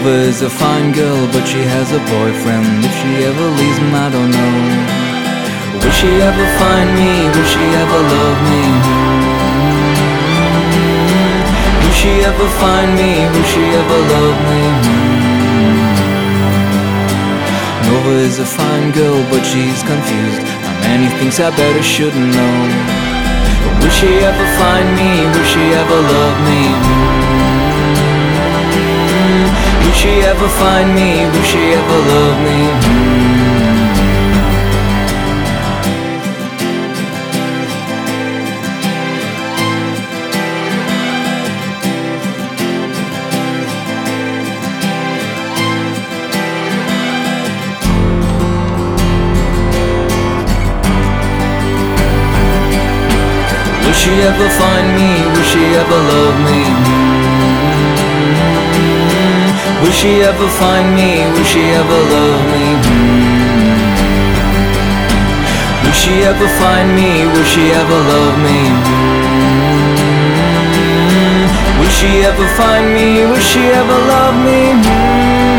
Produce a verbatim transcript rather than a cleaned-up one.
Nova is a fine girl, but she has a boyfriend. If she ever leaves him, I don't know. Will she ever find me? Will she ever love me? Will she ever find me? Will she ever love me? Nova is a fine girl, but she's confused. How many things I better shouldn't know. Will she ever find me? Will she ever love me? Will she ever find me? Will she ever love me? Will she ever find me? Will she ever love me? Will she ever find me? Will she ever love me? Will she ever find me? Will she ever love me? Will she ever find me? Will she ever love me?